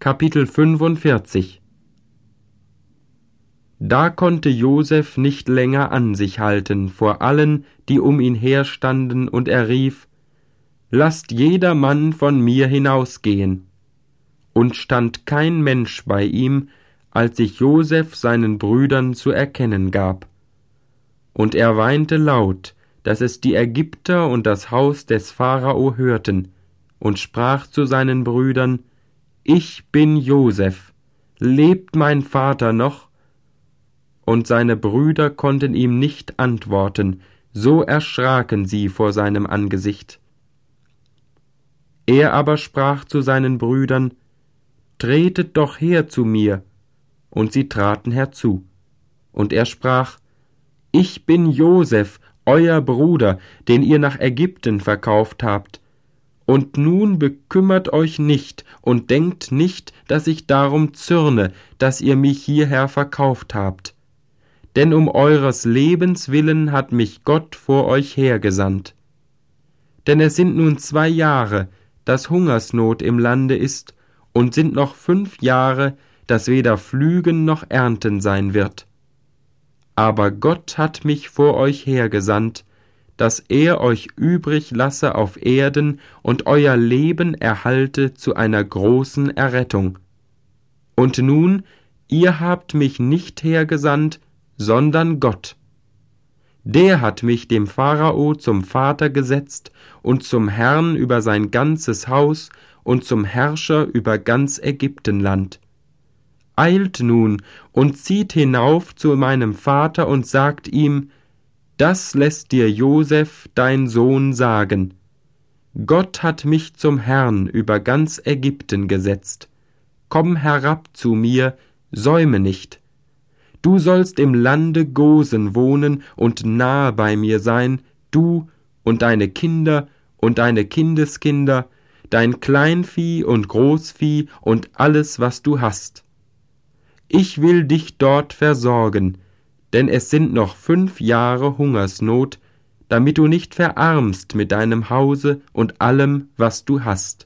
Kapitel 45. Da konnte Josef nicht länger an sich halten vor allen, die um ihn herstanden, und er rief: »Lasst jedermann von mir hinausgehen.« Und stand kein Mensch bei ihm, als sich Josef seinen Brüdern zu erkennen gab. Und er weinte laut, dass es die Ägypter und das Haus des Pharao hörten, und sprach zu seinen Brüdern: »Ich bin Josef, lebt mein Vater noch?« Und seine Brüder konnten ihm nicht antworten, so erschraken sie vor seinem Angesicht. Er aber sprach zu seinen Brüdern: »Tretet doch her zu mir.« Und sie traten herzu. Und er sprach: »Ich bin Josef, euer Bruder, den ihr nach Ägypten verkauft habt. Und nun bekümmert euch nicht und denkt nicht, dass ich darum zürne, dass ihr mich hierher verkauft habt. Denn um eures Lebens willen hat mich Gott vor euch hergesandt. Denn es sind nun 2 Jahre, dass Hungersnot im Lande ist, und sind noch 5 Jahre, dass weder Pflügen noch Ernten sein wird. Aber Gott hat mich vor euch hergesandt, dass er euch übrig lasse auf Erden und euer Leben erhalte zu einer großen Errettung. Und nun, ihr habt mich nicht hergesandt, sondern Gott. Der hat mich dem Pharao zum Vater gesetzt und zum Herrn über sein ganzes Haus und zum Herrscher über ganz Ägyptenland. Eilt nun und zieht hinauf zu meinem Vater und sagt ihm: Das lässt dir Josef, dein Sohn, sagen. Gott hat mich zum Herrn über ganz Ägypten gesetzt. Komm herab zu mir, säume nicht. Du sollst im Lande Gosen wohnen und nahe bei mir sein, du und deine Kinder und deine Kindeskinder, dein Kleinvieh und Großvieh und alles, was du hast. Ich will dich dort versorgen, denn es sind noch 5 Jahre Hungersnot, damit du nicht verarmst mit deinem Hause und allem, was du hast.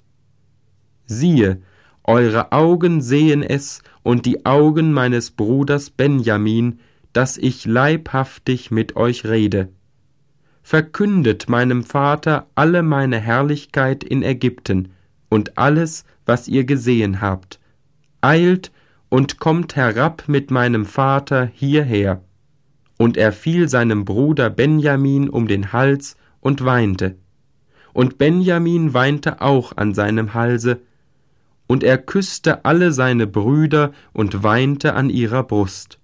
Siehe, eure Augen sehen es und die Augen meines Bruders Benjamin, dass ich leibhaftig mit euch rede. Verkündet meinem Vater alle meine Herrlichkeit in Ägypten und alles, was ihr gesehen habt. Eilt und kommt herab mit meinem Vater hierher. Und er fiel seinem Bruder Benjamin um den Hals und weinte. Und Benjamin weinte auch an seinem Halse, und er küßte alle seine Brüder und weinte an ihrer Brust.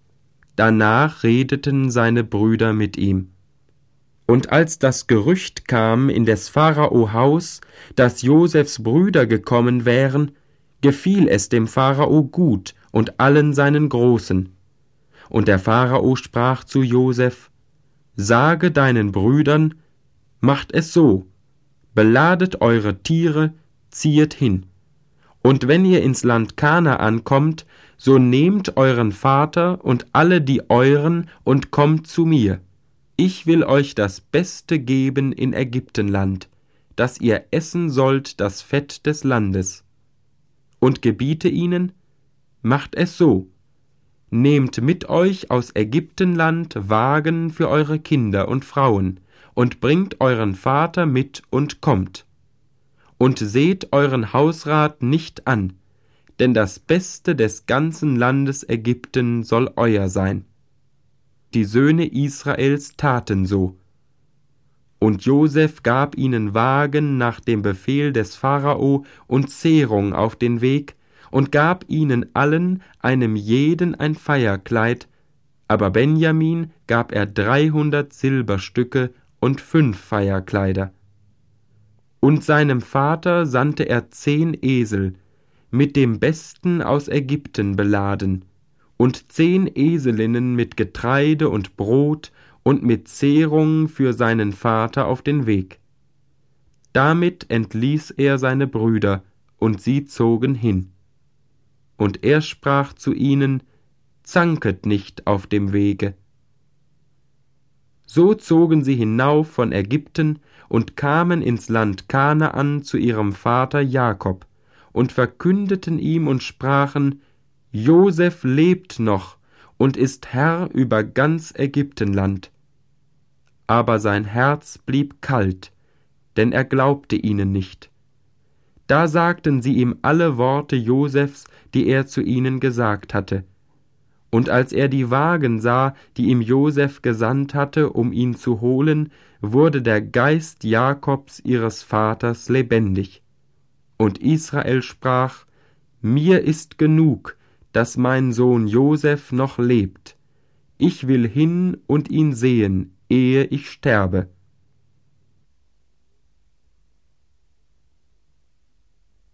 Danach redeten seine Brüder mit ihm. Und als das Gerücht kam in des Pharao Haus, dass Josefs Brüder gekommen wären, gefiel es dem Pharao gut und allen seinen Großen. Und der Pharao sprach zu Josef: Sage deinen Brüdern, macht es so, beladet eure Tiere, ziehet hin. Und wenn ihr ins Land Kanaan kommt, so nehmt euren Vater und alle die euren und kommt zu mir. Ich will euch das Beste geben in Ägyptenland, dass ihr essen sollt das Fett des Landes. Und gebiete ihnen: Macht es so. Nehmt mit euch aus Ägyptenland Wagen für eure Kinder und Frauen und bringt euren Vater mit und kommt. Und seht euren Hausrat nicht an, denn das Beste des ganzen Landes Ägypten soll euer sein. Die Söhne Israels taten so. Und Josef gab ihnen Wagen nach dem Befehl des Pharao und Zehrung auf den Weg und gab ihnen allen, einem jeden, ein Feierkleid, aber Benjamin gab er 300 Silberstücke und 5 Feierkleider. Und seinem Vater sandte er 10 Esel, mit dem Besten aus Ägypten beladen, und 10 Eselinnen mit Getreide und Brot und mit Zehrung für seinen Vater auf den Weg. Damit entließ er seine Brüder, und sie zogen hin. Und er sprach zu ihnen: Zanket nicht auf dem Wege. So zogen sie hinauf von Ägypten und kamen ins Land Kanaan zu ihrem Vater Jakob, und verkündeten ihm und sprachen: Josef lebt noch und ist Herr über ganz Ägyptenland. Aber sein Herz blieb kalt, denn er glaubte ihnen nicht. Da sagten sie ihm alle Worte Josefs, die er zu ihnen gesagt hatte. Und als er die Wagen sah, die ihm Josef gesandt hatte, um ihn zu holen, wurde der Geist Jakobs ihres Vaters lebendig. Und Israel sprach: Mir ist genug, dass mein Sohn Josef noch lebt. Ich will hin und ihn sehen, ehe ich sterbe.